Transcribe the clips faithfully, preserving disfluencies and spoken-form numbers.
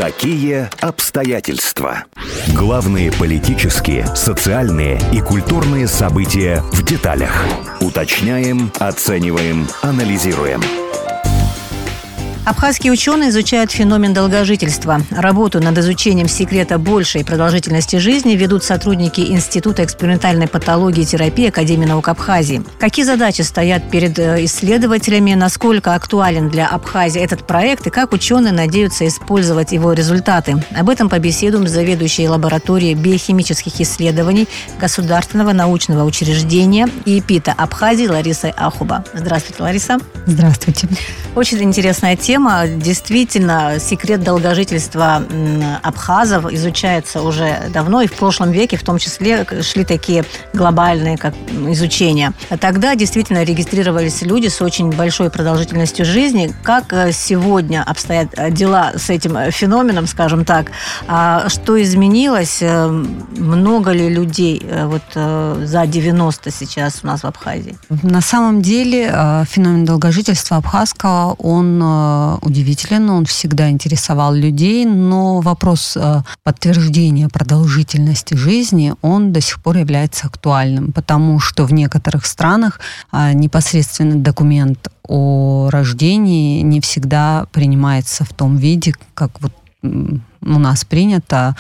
Какие обстоятельства? Главные политические, социальные и культурные события в деталях. Уточняем, оцениваем, анализируем. Абхазские ученые изучают феномен долгожительства. Работу над изучением секрета большей продолжительности жизни ведут сотрудники Института экспериментальной патологии и терапии Академии наук Абхазии. Какие задачи стоят перед исследователями, насколько актуален для Абхазии этот проект и как ученые надеются использовать его результаты? Об этом побеседуем с заведующей лабораторией биохимических исследований Государственного научного учреждения ИПИТа Абхазии Ларисой Ахуба. Здравствуйте, Лариса. Здравствуйте. Очень интересная тема. Действительно, секрет долгожительства абхазов изучается уже давно, и в прошлом веке в том числе шли такие глобальные как изучения. Тогда действительно регистрировались люди с очень большой продолжительностью жизни. Как сегодня обстоят дела с этим феноменом, скажем так? Что изменилось? Много ли людей вот за девяносто сейчас у нас в Абхазии? На самом деле феномен долгожительства абхазского, он удивителен, он всегда интересовал людей, но вопрос подтверждения продолжительности жизни, он до сих пор является актуальным, потому что в некоторых странах непосредственно документ о рождении не всегда принимается в том виде, как вот у нас принято.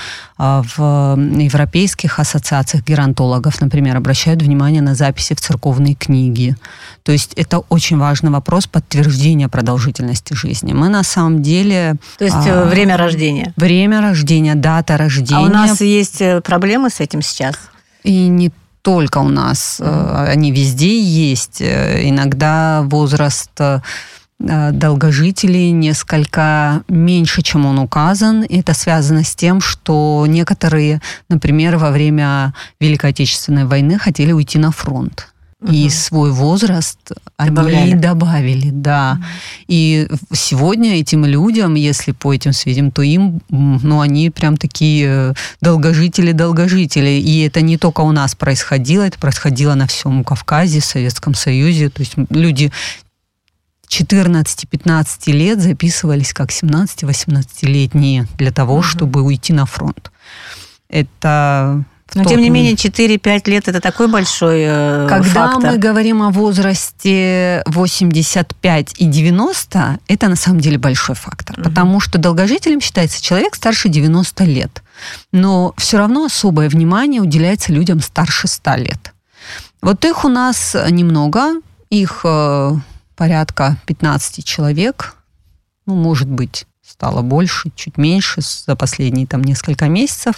В европейских ассоциациях геронтологов, например, обращают внимание на записи в церковные книги. То есть это очень важный вопрос подтверждения продолжительности жизни. Мы на самом деле... То есть а, время рождения. Время рождения, дата рождения. А у нас есть проблемы с этим сейчас? И не только у нас. Mm-hmm. Они везде есть. Иногда возраст долгожителей несколько меньше, чем он указан. Это связано с тем, что некоторые, например, во время Великой Отечественной войны хотели уйти на фронт. Угу. И свой возраст Добавляли. они добавили, да. Угу. И сегодня этим людям, если по этим сведениям, то им, ну, они прям такие долгожители-долгожители. И это не только у нас происходило, это происходило на всем Кавказе, в Советском Союзе. То есть люди четырнадцати-пятнадцати лет записывались как семнадцати-восемнадцатилетние для того, угу. чтобы уйти на фронт. Это... Но, тем не менее, четыре-пять лет – это такой большой э, Когда фактор. мы говорим о возрасте восемьдесят пять и девяносто, это на самом деле большой фактор. Угу. Потому что долгожителем считается человек старше девяноста лет. Но все равно особое внимание уделяется людям старше ста лет. Вот их у нас немного. Их... Э, порядка пятнадцати человек, ну, может быть, стало больше, чуть меньше за последние там несколько месяцев.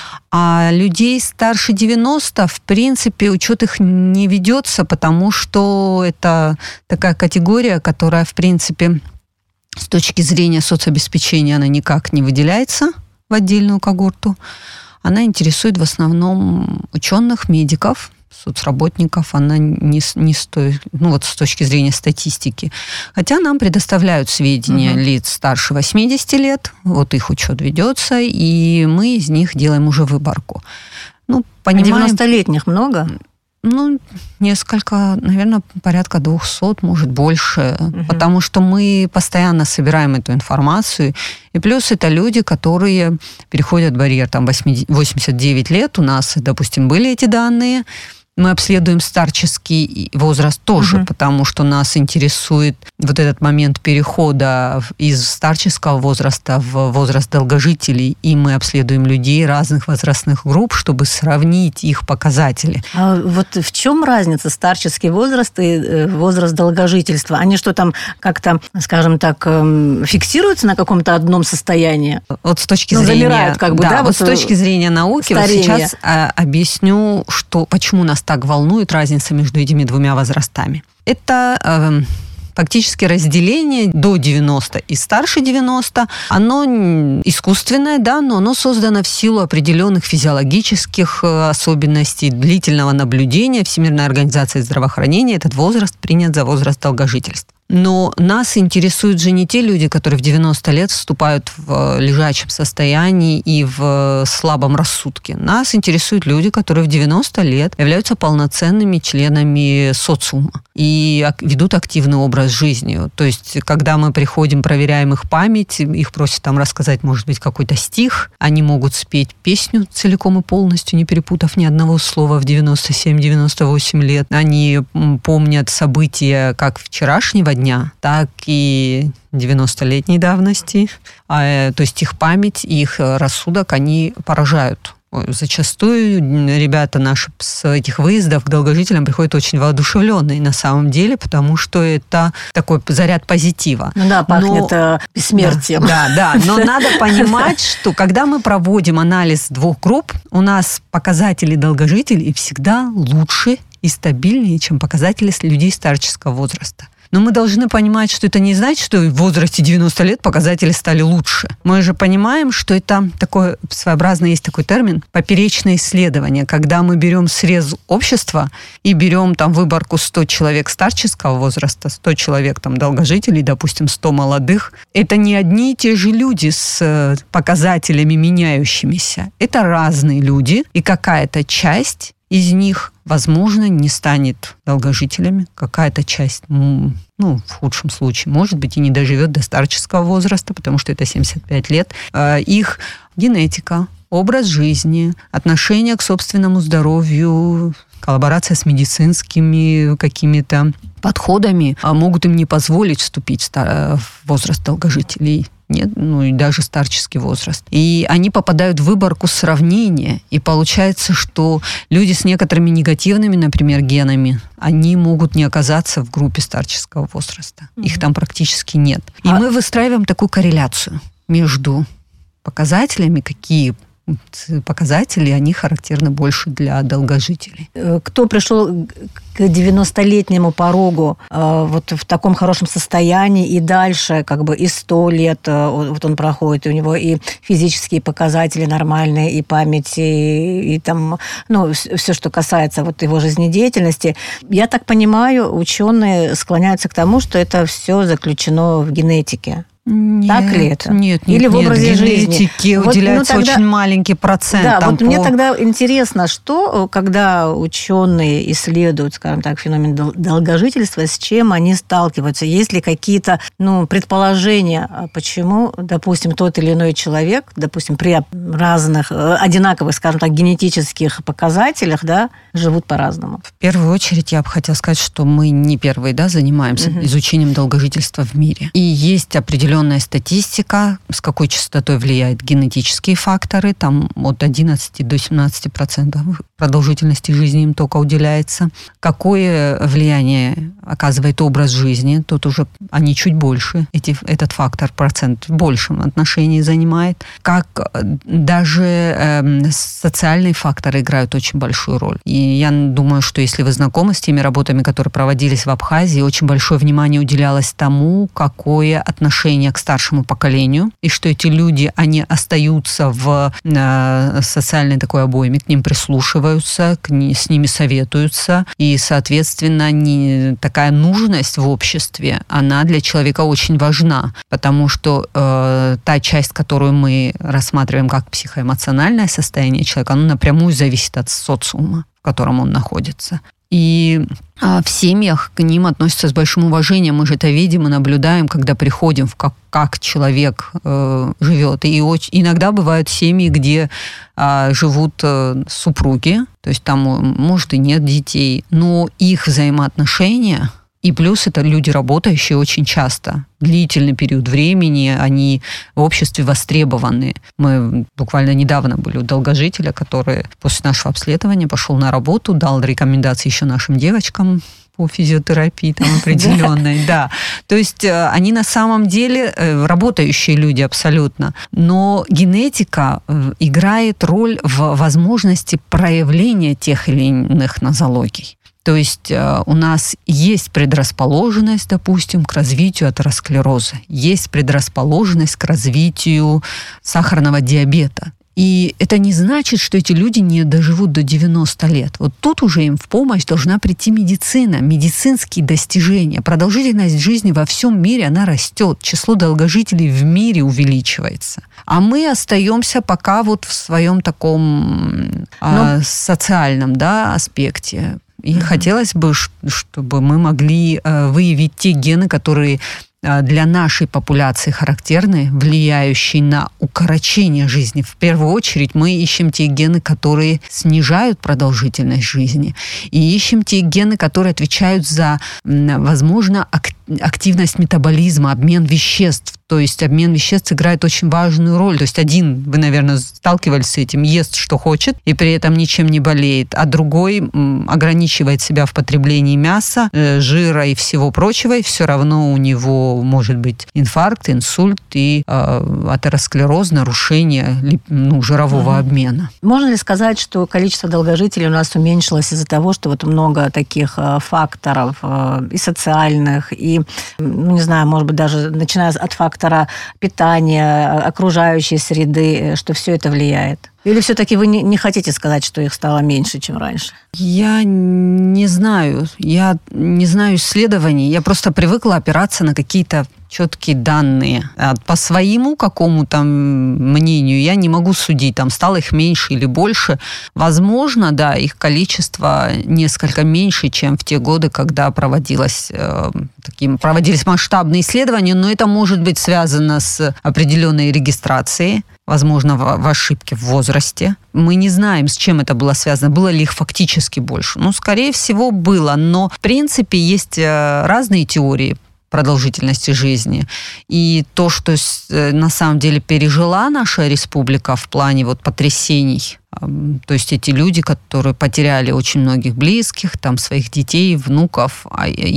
А людей старше девяноста, в принципе, учет их не ведется, потому что это такая категория, которая, в принципе, с точки зрения соцобеспечения, она никак не выделяется в отдельную когорту. Она интересует в основном ученых, медиков, соцработников, она не, не стоит, ну вот с точки зрения статистики. Хотя нам предоставляют сведения угу. лиц старше восьмидесяти лет, вот их учет ведется, и мы из них делаем уже выборку. Ну, понимаем, девяностолетних много? Ну, несколько, наверное, порядка двухсот, может, больше, угу. потому что мы постоянно собираем эту информацию, и плюс это люди, которые переходят барьер, там, восемьдесят девять лет, у нас, допустим, были эти данные. Мы обследуем старческий возраст тоже, угу. потому что нас интересует вот этот момент перехода из старческого возраста в возраст долгожителей, и мы обследуем людей разных возрастных групп, чтобы сравнить их показатели. А вот в чем разница старческий возраст и возраст долгожительства? Они что там как-то, скажем так, фиксируются на каком-то одном состоянии? Вот с точки ну, зрения... замирают как бы, да? да вот вот с точки зрения науки, вот сейчас а, объясню, что, почему нас так волнует разница между этими двумя возрастами. Это э, фактически разделение до девяноста и старше девяноста. Оно искусственное, да, но оно создано в силу определенных физиологических особенностей, длительного наблюдения. Всемирная организация здравоохранения этот возраст принят за возраст долгожительства. Но нас интересуют же не те люди, которые в девяносто лет вступают в лежачем состоянии и в слабом рассудке. Нас интересуют люди, которые в девяносто лет являются полноценными членами социума и ведут активный образ жизни. То есть, когда мы приходим, проверяем их память, их просят там рассказать, может быть, какой-то стих, они могут спеть песню целиком и полностью, не перепутав ни одного слова в девяносто семь - девяносто восемь лет. Они помнят события как вчерашнего дня, так и девяностолетней давности. А, то есть их память, их рассудок, они поражают. Зачастую ребята наши с этих выездов к долгожителям приходят очень воодушевленные на самом деле, потому что это такой заряд позитива. Ну да, пахнет но, бессмертием. Да, да, да, но надо понимать, что когда мы проводим анализ двух групп, у нас показатели долгожителей всегда лучше и стабильнее, чем показатели людей старческого возраста. Но мы должны понимать, что это не значит, что в возрасте девяносто лет показатели стали лучше. Мы же понимаем, что это такое своеобразное, есть такой термин, поперечное исследование, когда мы берем срез общества и берем там выборку сто человек старческого возраста, сто человек там долгожителей, допустим, сто молодых. Это не одни и те же люди с показателями меняющимися. Это разные люди, и какая-то часть из них, возможно, не станет долгожителями. Какая-то часть, ну, в худшем случае, может быть, и не доживет до старческого возраста, потому что это семьдесят пять лет. Их генетика, образ жизни, отношение к собственному здоровью, коллаборация с медицинскими какими-то подходами могут им не позволить вступить в возраст долгожителей. Нет, ну и даже старческий возраст. И они попадают в выборку сравнения. И получается, что люди с некоторыми негативными, например, генами, они могут не оказаться в группе старческого возраста. Mm-hmm. Их там практически нет. И а... мы выстраиваем такую корреляцию между показателями, какие показатели, они характерны больше для долгожителей. Кто пришел к девяностолетнему порогу э, вот в таком хорошем состоянии и дальше как бы и сто лет э, вот он проходит, и у него и физические показатели нормальные, и память, и, и там, ну, все, что касается вот его жизнедеятельности. Я так понимаю, ученые склоняются к тому, что это все заключено в генетике. Нет, так ли это? Нет, нет, Или в образе нет, жизни? генетике вот, уделяется ну, тогда, очень маленький процент. Да, вот по... мне тогда интересно, что, когда ученые исследуют, скажем так, феномен долгожительства, с чем они сталкиваются? Есть ли какие-то, ну, предположения, почему, допустим, тот или иной человек, допустим, при разных, одинаковых, скажем так, генетических показателях, да, живут по-разному? В первую очередь я бы хотела сказать, что мы не первые, да, занимаемся угу. изучением долгожительства в мире. И есть определенные статистика, с какой частотой влияют генетические факторы, там от одиннадцати до семнадцати процентов продолжительности жизни им только уделяется. Какое влияние оказывает образ жизни, тут уже они чуть больше, эти, этот фактор, процент в большем отношении занимает. Как даже э, социальные факторы играют очень большую роль. И я думаю, что если вы знакомы с теми работами, которые проводились в Абхазии, очень большое внимание уделялось тому, какое отношение к старшему поколению, и что эти люди, они остаются в э, социальной такой обойме, к ним прислушиваются, к ни, с ними советуются, и, соответственно, не, такая нужность в обществе, она для человека очень важна, потому что э, та часть, которую мы рассматриваем как психоэмоциональное состояние человека, она напрямую зависит от социума, в котором он находится. И а, в семьях к ним относятся с большим уважением. Мы же это видим и наблюдаем, когда приходим, в как, как человек э, живет. И очень, иногда бывают семьи, где э, живут э, супруги, то есть там, может, и нет детей, но их взаимоотношения... И плюс это люди, работающие очень часто. Длительный период времени, они в обществе востребованы. Мы буквально недавно были у долгожителя, который после нашего обследования пошел на работу, дал рекомендации еще нашим девочкам по физиотерапии там определенной. Да. То есть они на самом деле работающие люди абсолютно. Но генетика играет роль в возможности проявления тех или иных нозологий. То есть э, у нас есть предрасположенность, допустим, к развитию атеросклероза, есть предрасположенность к развитию сахарного диабета. И это не значит, что эти люди не доживут до девяноста лет. Вот тут уже им в помощь должна прийти медицина, медицинские достижения. Продолжительность жизни во всем мире, она растет. Число долгожителей в мире увеличивается. А мы остаемся пока вот в своем таком Но... э, социальном, да, аспекте. И mm-hmm. хотелось бы, чтобы мы могли э, выявить те гены, которые для нашей популяции характерны, влияющие на укорочение жизни. В первую очередь мы ищем те гены, которые снижают продолжительность жизни. И ищем те гены, которые отвечают за, возможно, активность метаболизма, обмен веществ. То есть обмен веществ играет очень важную роль. То есть один, вы, наверное, сталкивались с этим, ест, что хочет, и при этом ничем не болеет, а другой ограничивает себя в потреблении мяса, жира и всего прочего, и все равно у него может быть инфаркт, инсульт и э, атеросклероз, нарушение ну, жирового угу. обмена. Можно ли сказать, что количество долгожителей у нас уменьшилось из-за того, что вот много таких факторов э, и социальных, и, ну, не знаю, может быть, даже начиная от фактора питания, окружающей среды, что все это влияет? Или все-таки вы не, не хотите сказать, что их стало меньше, чем раньше? Я не знаю. Я не знаю исследований. Я просто привыкла опираться на какие-то четкие данные. По своему какому-то мнению я не могу судить, там стало их меньше или больше. Возможно, да, их количество несколько меньше, чем в те годы, когда проводилось, э, таким, проводились масштабные исследования, но это может быть связано с определенной регистрацией, возможно, в, в ошибке в возрасте. Мы не знаем, с чем это было связано. Было ли их фактически больше? Ну, скорее всего, было. Но, в принципе, есть разные теории продолжительности жизни. И то, что на самом деле пережила наша республика в плане вот потрясений, то есть эти люди, которые потеряли очень многих близких, там, своих детей, внуков,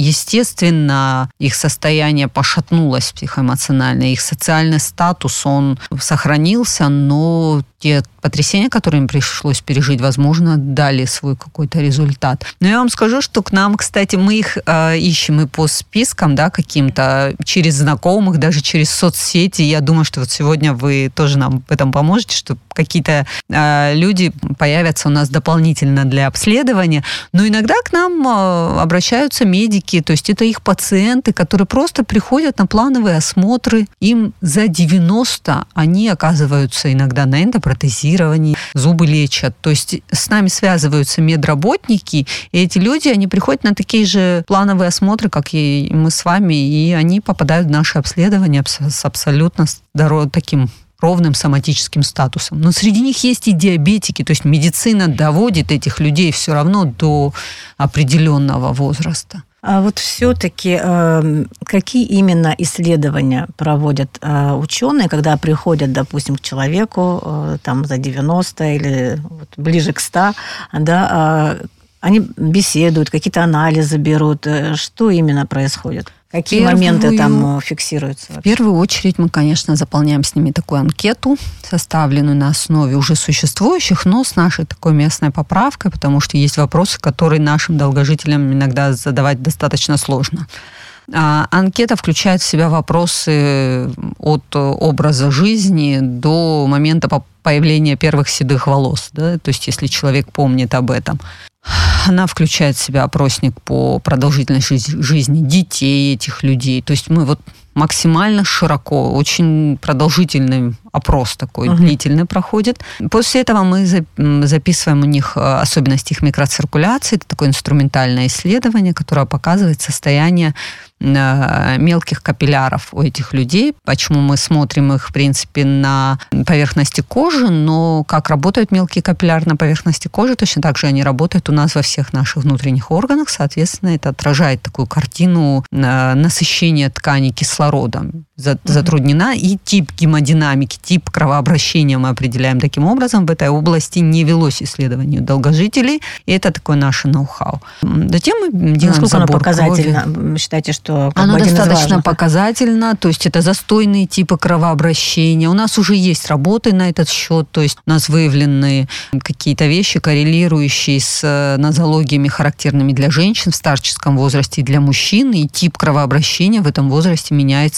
естественно, их состояние пошатнулось психоэмоционально, их социальный статус, он сохранился, но те потрясения, которые им пришлось пережить, возможно, дали свой какой-то результат. Но я вам скажу, что к нам, кстати, мы их э, ищем и по спискам, да, каким-то, через знакомых, даже через соцсети. Я думаю, что вот сегодня вы тоже нам в этом поможете, что какие-то э, люди появятся у нас дополнительно для обследования. Но иногда к нам э, обращаются медики, то есть это их пациенты, которые просто приходят на плановые осмотры. Им за девяносто, они оказываются иногда на эндопротезировании, зубы лечат. То есть с нами связываются медработники, и эти люди, они приходят на такие же плановые осмотры, как и мы с вами, и они попадают в наше обследование с абсолютно здоровым, таким ровным соматическим статусом. Но среди них есть и диабетики, то есть медицина доводит этих людей все равно до определенного возраста. А вот все-таки э, какие именно исследования проводят э, ученые, когда приходят, допустим, к человеку э, там, за девяносто или вот, ближе к ста, да, э, они беседуют, какие-то анализы берут. Что именно происходит? Какие Первую, моменты там фиксируются? Вообще? В первую очередь мы, конечно, заполняем с ними такую анкету, составленную на основе уже существующих, но с нашей такой местной поправкой, потому что есть вопросы, которые нашим долгожителям иногда задавать достаточно сложно. А анкета включает в себя вопросы от образа жизни до момента появления первых седых волос. Да? То есть если человек помнит об этом. Она включает в себя опросник по продолжительности жизни детей этих людей. То есть мы вот максимально широко, очень продолжительный опрос такой, uh-huh. длительный проходит. После этого мы записываем у них особенности их микроциркуляции. Это такое инструментальное исследование, которое показывает состояние мелких капилляров у этих людей. Почему мы смотрим их, в принципе, на поверхности кожи, но как работают мелкие капилляры на поверхности кожи, точно так же они работают у нас во всех наших внутренних органах. Соответственно, это отражает такую картину насыщения тканей кислородом. Затруднена и тип гемодинамики, тип кровообращения мы определяем таким образом. В этой области не велось исследование долгожителей, и это такое наше ноу-хау. Затем мы делаем Насколько забор оно показательно? крови. Вы считаете, что оно достаточно показательно, то есть это застойные типы кровообращения. У нас уже есть работы на этот счет, то есть у нас выявлены какие-то вещи, коррелирующие с нозологиями, характерными для женщин в старческом возрасте и для мужчин, и тип кровообращения в этом возрасте меняется в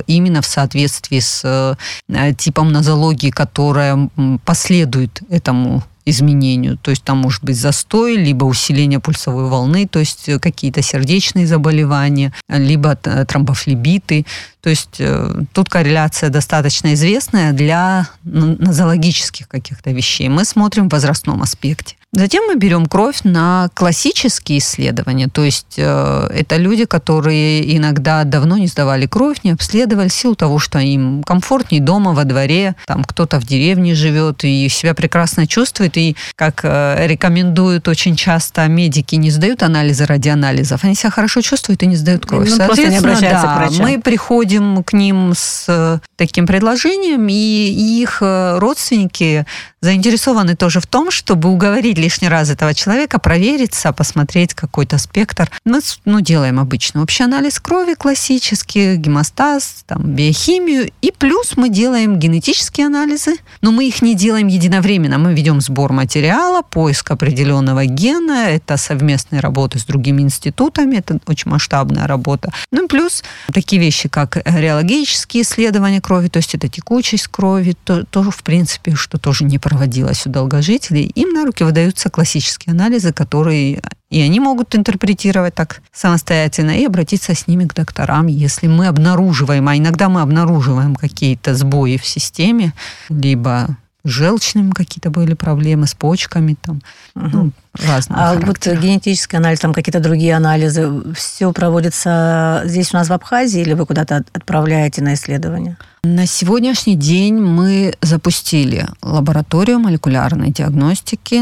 именно в соответствии с типом нозологии, которая последует этому изменению. То есть там может быть застой, либо усиление пульсовой волны, то есть какие-то сердечные заболевания, либо тромбофлебиты. То есть тут корреляция достаточно известная для нозологических каких-то вещей. Мы смотрим в возрастном аспекте. Затем мы берем кровь на классические исследования, то есть э, это люди, которые иногда давно не сдавали кровь, не обследовали в силу того, что им комфортнее дома, во дворе, там кто-то в деревне живет и себя прекрасно чувствует, и, как э, рекомендуют очень часто медики, не сдают анализы ради анализов, они себя хорошо чувствуют и не сдают кровь. Ну, просто не обращаются к врачам. Мы приходим к ним с таким предложением, и их родственники заинтересованы тоже в том, чтобы уговорить лишний раз этого человека провериться, посмотреть какой-то спектр. Мы ну, делаем обычно общий анализ крови классический, гемостаз, там, биохимию, и плюс мы делаем генетические анализы, но мы их не делаем единовременно. Мы ведем сбор материала, поиск определенного гена, это совместные работы с другими институтами, это очень масштабная работа. Ну и плюс такие вещи, как реологические исследования крови, то есть это текучесть крови, то, то в принципе, что тоже не проводилось у долгожителей, им на руки выдаются классические анализы, которые и они могут интерпретировать так самостоятельно и обратиться с ними к докторам, если мы обнаруживаем, а иногда мы обнаруживаем какие-то сбои в системе, либо с желчным какие-то были проблемы, с почками, там, угу. ну, разные. А характера. вот генетический анализ, там какие-то другие анализы, все проводится здесь у нас в Абхазии или вы куда-то отправляете на исследование? На сегодняшний день мы запустили лабораторию молекулярной диагностики,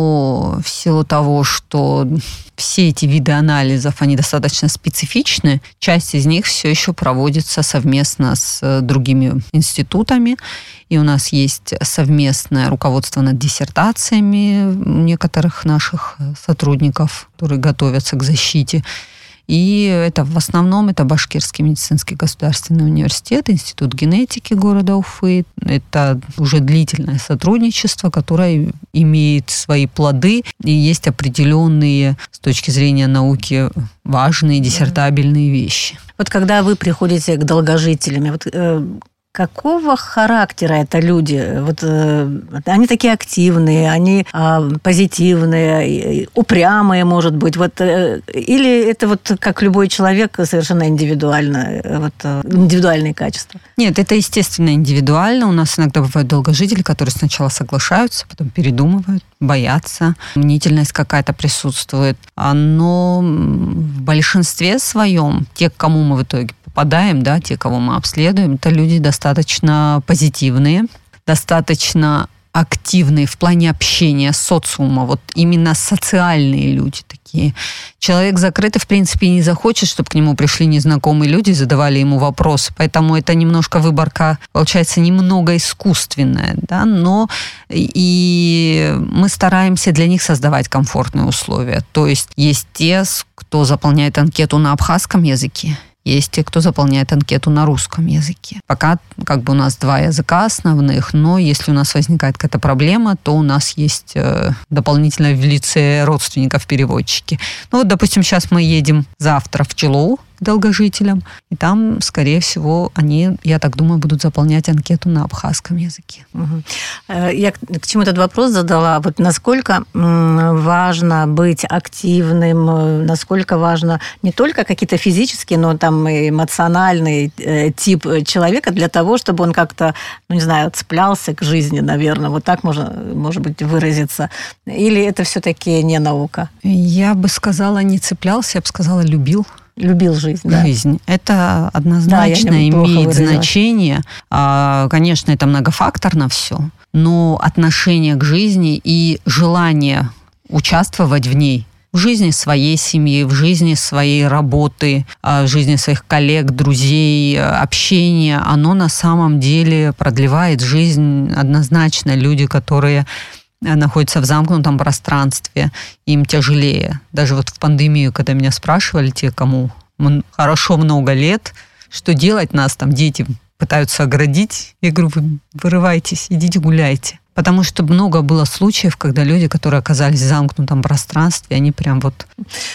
но в силу того, что все эти виды анализов, они достаточно специфичны, часть из них все еще проводится совместно с другими институтами, и у нас есть совместное руководство над диссертациями некоторых наших сотрудников, которые готовятся к защите. И это в основном это Башкирский медицинский государственный университет, Институт генетики города Уфы. Это уже длительное сотрудничество, которое имеет свои плоды, и есть определенные с точки зрения науки важные диссертабельные вещи. Вот когда вы приходите к долгожителям, вот э, какого характера это люди? Вот э, они такие активные, они э, позитивные, упрямые, может быть. Вот, э, или это вот как любой человек совершенно индивидуально, вот, э, индивидуальные качества? Нет, это естественно индивидуально. У нас иногда бывают долгожители, которые сначала соглашаются, потом передумывают, боятся. Мнительность какая-то присутствует. Но в большинстве своем, те, к кому мы в итоге попадаем, да, те, кого мы обследуем, это люди достаточно позитивные, достаточно активные в плане общения, социума, вот именно социальные люди такие. Человек закрытый, в принципе, не захочет, чтобы к нему пришли незнакомые люди и задавали ему вопросы, поэтому это немножко выборка, получается, немного искусственная, да, но и мы стараемся для них создавать комфортные условия, то есть есть те, кто заполняет анкету на абхазском языке, есть те, кто заполняет анкету на русском языке. Пока как бы у нас два языка основных, но если у нас возникает какая-то проблема, то у нас есть э, дополнительно в лице родственников переводчики. Ну вот, допустим, сейчас мы едем завтра в Чилоу к долгожителям, и там, скорее всего, они, я так думаю, будут заполнять анкету на абхазском языке. Угу. Я к чему этот вопрос задала. Вот насколько важно быть активным, насколько важно не только какие-то физические, но там и эмоциональный тип человека для того, чтобы он как-то, ну не знаю, цеплялся к жизни, наверное, вот так можно, может быть, выразиться. Или это все-таки не наука? Я бы сказала, не цеплялся, я бы сказала, любил. Любил жизнь, да. Жизнь. Это однозначно да, имеет значение. Конечно, это многофакторно все, но отношение к жизни и желание участвовать в ней, в жизни своей семьи, в жизни своей работы, в жизни своих коллег, друзей, общение, оно на самом деле продлевает жизнь однозначно. Люди, которые находятся в замкнутом пространстве, им тяжелее. Даже вот в пандемию, когда меня спрашивали те, кому хорошо много лет, что делать, нас там дети пытаются оградить, я говорю, вы вырывайтесь, идите гуляйте. Потому что много было случаев, когда люди, которые оказались в замкнутом пространстве, они прям вот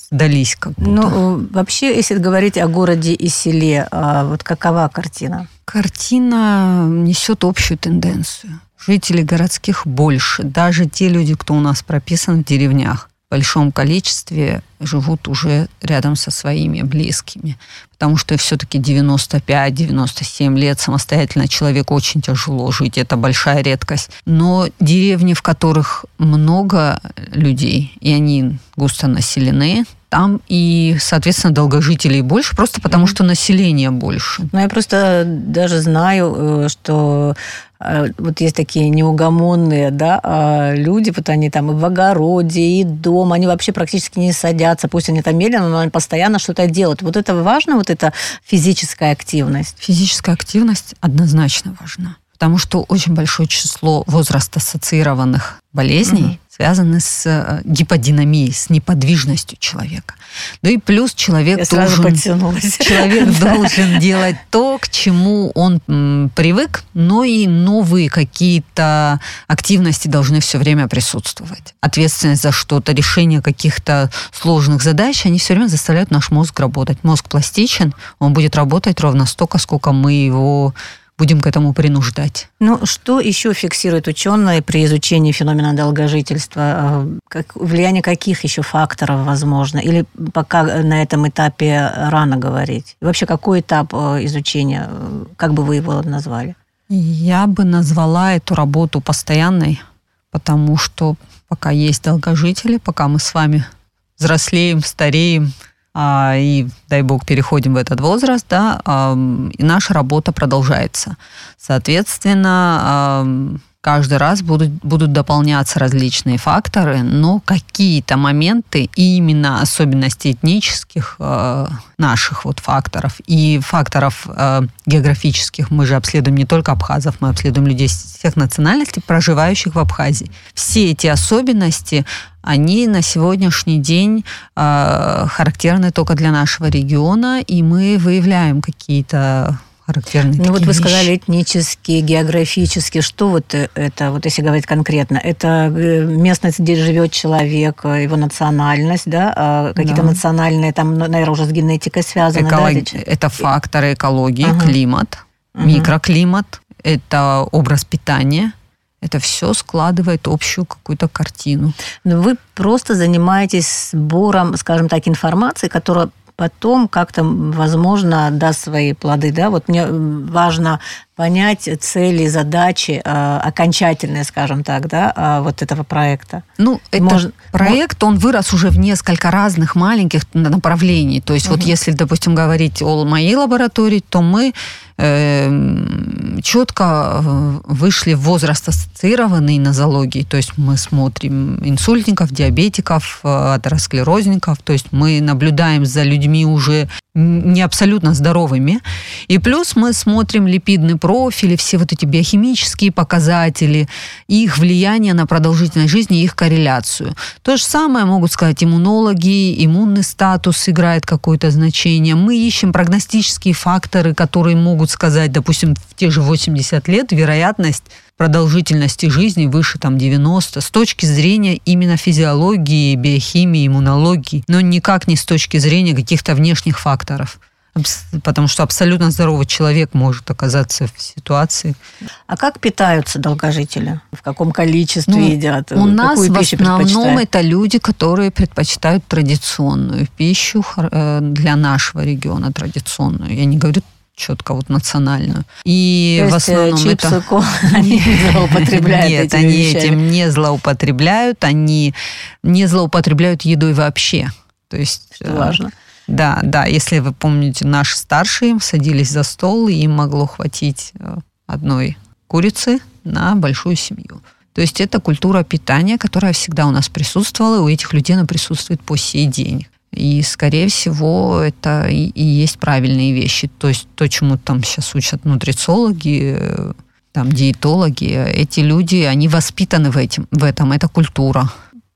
сдались как будто. Ну, вообще, если говорить о городе и селе, вот какова картина? Картина несет общую тенденцию. Жителей городских больше. Даже те люди, кто у нас прописан в деревнях, в большом количестве живут уже рядом со своими близкими. Потому что все-таки девяносто пять - девяносто семь лет самостоятельно человеку очень тяжело жить. Это большая редкость. Но деревни, в которых много людей, и они густо населены, там и, соответственно, долгожителей больше, просто потому mm-hmm. что население больше. Ну, я просто даже знаю, что вот есть такие неугомонные, да, люди, вот они там и в огороде, и дома, они вообще практически не садятся, пусть они там медленно, но они постоянно что-то делают. Вот это важно, вот эта физическая активность? Физическая активность однозначно важна, потому что очень большое число возраст-ассоциированных болезней mm-hmm. связаны с гиподинамией, с неподвижностью человека. Ну и плюс человек Я должен, человек должен делать то, к чему он м, привык, но и новые какие-то активности должны все время присутствовать. Ответственность за что-то, решение каких-то сложных задач, они все время заставляют наш мозг работать. Мозг пластичен, он будет работать ровно столько, сколько мы его будем к этому принуждать. Ну, что еще фиксируют ученые при изучении феномена долгожительства? Как, влияние каких еще факторов возможно? Или пока на этом этапе рано говорить? И вообще, какой этап изучения? Как бы вы его назвали? Я бы назвала эту работу постоянной, потому что пока есть долгожители, пока мы с вами взрослеем, стареем, и, дай бог, переходим в этот возраст, да, и наша работа продолжается. Соответственно, каждый раз будут, будут дополняться различные факторы, но какие-то моменты, и именно особенности этнических э, наших вот факторов и факторов э, географических, мы же обследуем не только абхазов, мы обследуем людей всех национальностей, проживающих в Абхазии. Все эти особенности, они на сегодняшний день э, характерны только для нашего региона, и мы выявляем какие-то характерные Ну вот вы вещи. сказали этнические, географические. Что вот это, вот если говорить конкретно? Это местность, где живет человек, его национальность, да? Какие-то да. национальные, там, наверное, уже с генетикой связаны. Эколог... Да? Это факторы экологии, ага. климат, ага. микроклимат, это образ питания. Это все складывает общую какую-то картину. Но вы просто занимаетесь сбором, скажем так, информации, которая потом как-то, возможно, даст свои плоды. Да? Вот мне важно понять цели, задачи, э, окончательные, скажем так, да, э, вот этого проекта. Ну, этот проект, он вырос уже в несколько разных маленьких направлений. То есть угу. вот если, допустим, говорить о моей лаборатории, то мы э, четко вышли в возраст ассоциированный нозологии. То есть мы смотрим инсультников, диабетиков, атеросклерозников. То есть мы наблюдаем за людьми уже не абсолютно здоровыми. И плюс мы смотрим липидные профили, все вот эти биохимические показатели, их влияние на продолжительность жизни, их корреляцию. То же самое могут сказать иммунологи, иммунный статус играет какое-то значение. Мы ищем прогностические факторы, которые могут сказать, допустим, в те же восемьдесят лет вероятность продолжительности жизни выше там девяносто с точки зрения именно физиологии, биохимии, иммунологии, но никак не с точки зрения каких-то внешних факторов. Потому что абсолютно здоровый человек может оказаться в ситуации. А как питаются долгожители? В каком количестве ну, едят? У нас в основном это люди, которые предпочитают традиционную пищу для нашего региона, традиционную. Я не говорю четко вот национальную. И то в основном чипсы, это... кола, они не злоупотребляют Нет, этими они вещами. этим не злоупотребляют, они не злоупотребляют едой вообще. То есть... Что важно. Да, да, если вы помните, наши старшие садились за стол, и им могло хватить одной курицы на большую семью. То есть это культура питания, которая всегда у нас присутствовала, и у этих людей она присутствует по сей день. И, скорее всего, это и, и есть правильные вещи. То есть то, чему там сейчас учат нутрициологи, там, диетологи, эти люди, они воспитаны в, этим, в этом, это культура.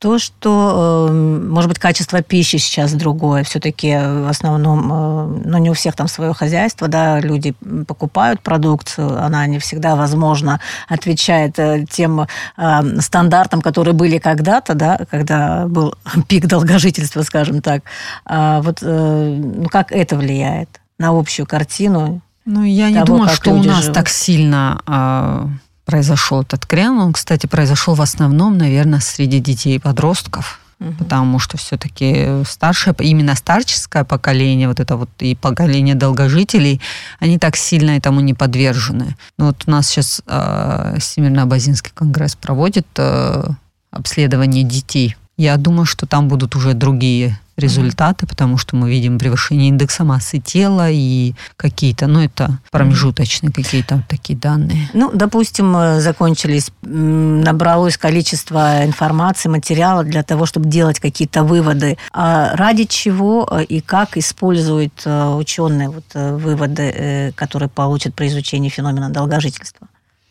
То, что, может быть, качество пищи сейчас другое. Все-таки в основном, ну, не у всех там свое хозяйство, да, люди покупают продукцию, она не всегда, возможно, отвечает тем стандартам, которые были когда-то, да, когда был пик долгожительства, скажем так. А вот, ну, как это влияет на общую картину? Ну, я не того, думаю, что у нас живут. Так сильно а, произошел этот крен. Он, кстати, произошел в основном, наверное, среди детей и подростков, угу. потому что все-таки старшее, именно старческое поколение, вот это вот и поколение долгожителей, они так сильно этому не подвержены. Ну, вот у нас сейчас а, Всемирно-Абазинский конгресс проводит а, обследование детей. Я думаю, что там будут уже другие результаты, потому что мы видим превышение индекса массы тела и какие-то, ну, это промежуточные какие-то такие данные. Ну, допустим, закончились, набралось количество информации, материала для того, чтобы делать какие-то выводы. А ради чего и как используют ученые вот выводы, которые получат при изучении феномена долгожительства?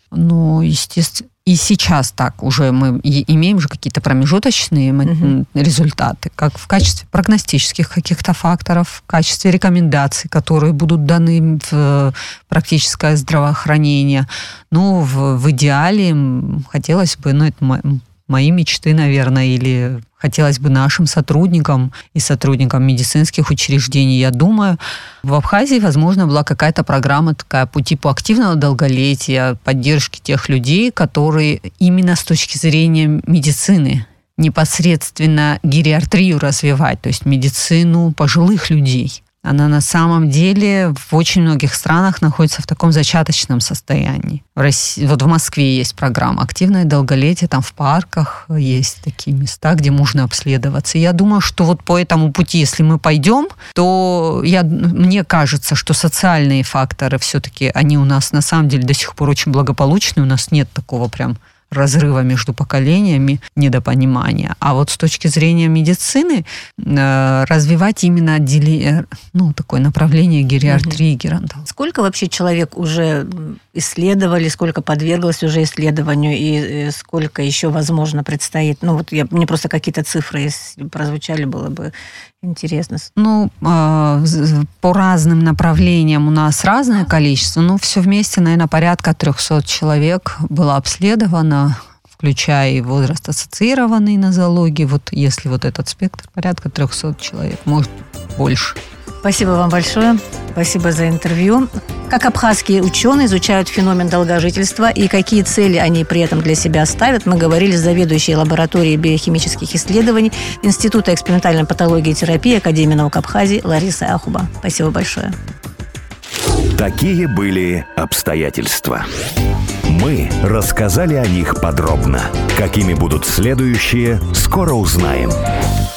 Ну, естественно, и сейчас так уже мы имеем же какие-то промежуточные uh-huh. результаты, как в качестве прогностических каких-то факторов, в качестве рекомендаций, которые будут даны в практическое здравоохранение. Ну, в, в идеале хотелось бы, ну, это мои мечты, наверное, или хотелось бы нашим сотрудникам и сотрудникам медицинских учреждений, я думаю, в Абхазии, возможно, была какая-то программа такая по типу активного долголетия, поддержки тех людей, которые именно с точки зрения медицины непосредственно гериатрию развивать, то есть медицину пожилых людей. Она на самом деле в очень многих странах находится в таком зачаточном состоянии. В России, вот в Москве есть программа «Активное долголетие», там в парках есть такие места, где можно обследоваться. Я думаю, что вот по этому пути, если мы пойдем, то я, мне кажется, что социальные факторы все-таки, они у нас на самом деле до сих пор очень благополучны, у нас нет такого прям разрыва между поколениями, недопонимания. А вот с точки зрения медицины э, развивать именно отделение, ну, такое направление гериатрии, геронтологии. Сколько вообще человек уже исследовали, сколько подверглось уже исследованию и, и сколько еще, возможно, предстоит? Ну, вот я, мне просто какие-то цифры, если прозвучали, было бы интересно. Ну, э, по разным направлениям у нас разное количество, но все вместе, наверное, порядка трехсот человек было обследовано, включая и возраст ассоциированный нозологии. Вот если вот этот спектр, порядка трехсот человек, может, больше. Спасибо вам большое. Спасибо за интервью. Как абхазские ученые изучают феномен долгожительства и какие цели они при этом для себя ставят, мы говорили с заведующей лабораторией биохимических исследований Института экспериментальной патологии и терапии Академии наук Абхазии Ларисой Ахуба. Спасибо большое. Такие были обстоятельства. Мы рассказали о них подробно. Какими будут следующие, скоро узнаем.